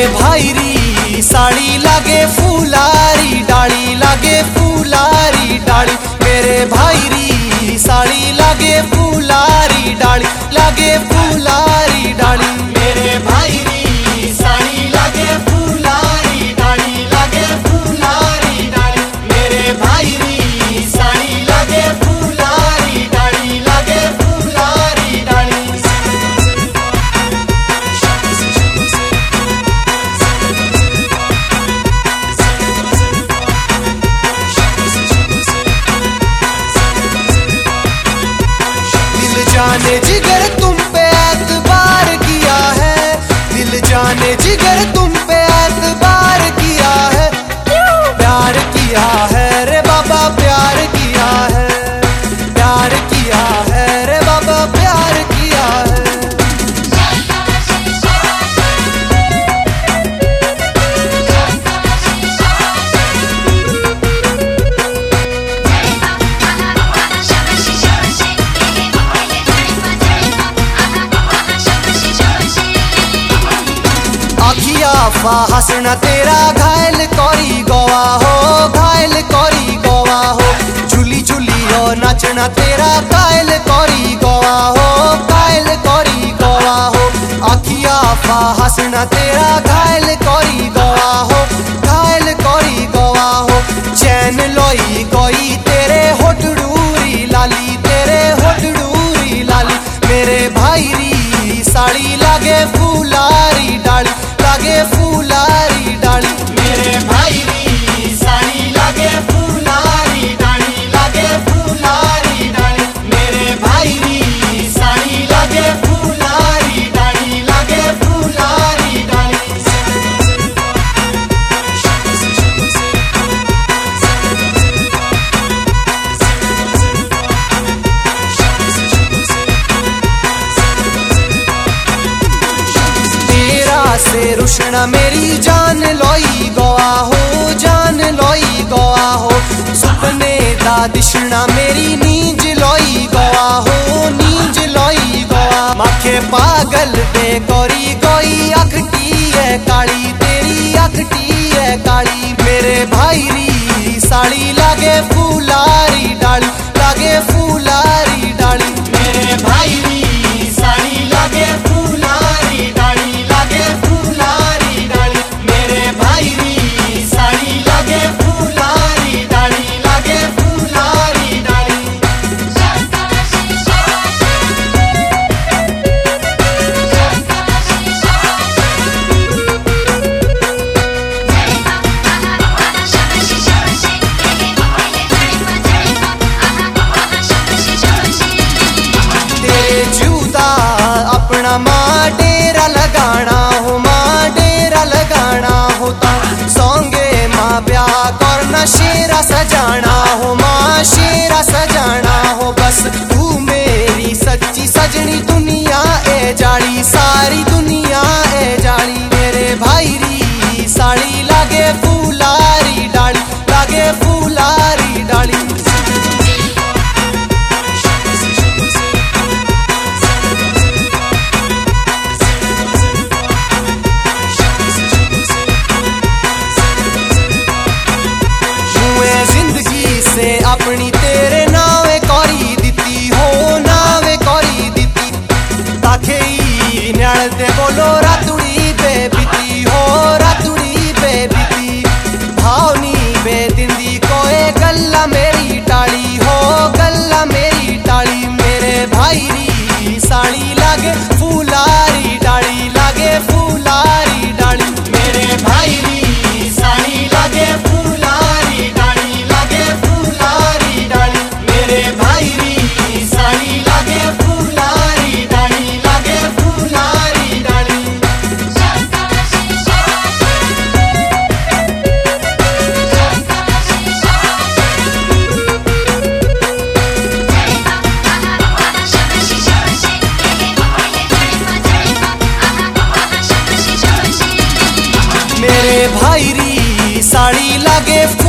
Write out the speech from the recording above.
भाई री साड़ी लागे फूलारी डाली, लागे फूलारी डाली। मेरे भाई री साड़ी लागे फूलारी डाली, लागे फूलारी डाली। मेरे भाई री साड़ी लागे फूलारी डाली, लागे फूलारी डाली। मेरे भाई री साड़ी लागे फूलारी डाली, लागे फूलारी डाली। दिल जाने जिगर तुम पे एतबार किया है, दिल जाने जिगर तुम पे एतबार किया है। प्यार किया है रे बाबा, प्यार किया है, प्यार किया है रे बाबा, प्यार किया है। अखिया हंसना तेरा घायल कोरी गोवा हो, घायल कोरी गोवा हो। झूली झूली हो नचना तेरा घायल कोरी गोवा हो, घायल कोरी गोवा हो। अखिया हंसना तेरा घायल कोरी गोवा हो, घायल कोरी गोवा हो। चैन लोई कोई तेरे होठड़ूरी लाली, तेरे होठड़ूरी लाली। मेरे भाई री साड़ी लागे फूलारी डाली, लागे फूलारी डाली। मेरे भाई री साड़ी लागे फूलारी डाली, लागे फूलारी डाली। मेरे भाई री साड़ी लागे फूलारी डाली, लागे फूलारी डाली। से रुशना मेरी जान लोई गोवा हो, जान लोई गोवा हो। सुपने दा दिशना मेरी नींज लोई गोवा हो, नींज लोई गोवा। माखे पागल दे कोरी कोई अखटी है काली, तेरी अखटी है काली। मेरे भाई री साड़ी लागे फूलारी डाली, लागे फूलारी डाली। मेरे भाई री साड़ी लागे फूलारी डाली, लागे फूलारी डाली। मेरे भाई री साड़ी लागे फूलारी डाली, लागे फूलारी डाली। तेरे जूदा अपना माँ डेरा लगाना हो, माँ डेरा लगाना होता। सौंगे माँ ब्याह करना शेरा सजाना हो, माँ शेरा सजाना हो। बस तू मेरी सच्ची सजनी, दुनिया ए जाली, सारी दुनिया ए जाली। मेरे भाई री साड़ी लागे फूलारी डाली, लागे फूलारी डाली। से अपनी तेरे नावे करी दिती हो, नावे करी दिती। ताखे न्याल दे बोलो रातुड़ी बे बीती हो, रातुड़ी बे बीती। भावनी बे दिंदी कोए गल्ला मेरी टाली हो, गल्ला मेरी टाली। मेरे भाई री साड़ी लागे फूलारी डाली, लागे फूलारी डाली। मेरे भाई री साड़ी लागे फूलारी डाली, लागे फूलारी डाली। मेरे भाई री साड़ी लागे फूलारी डाली, लागे फूलारी डाली। मेरे भाई री साड़ी लागे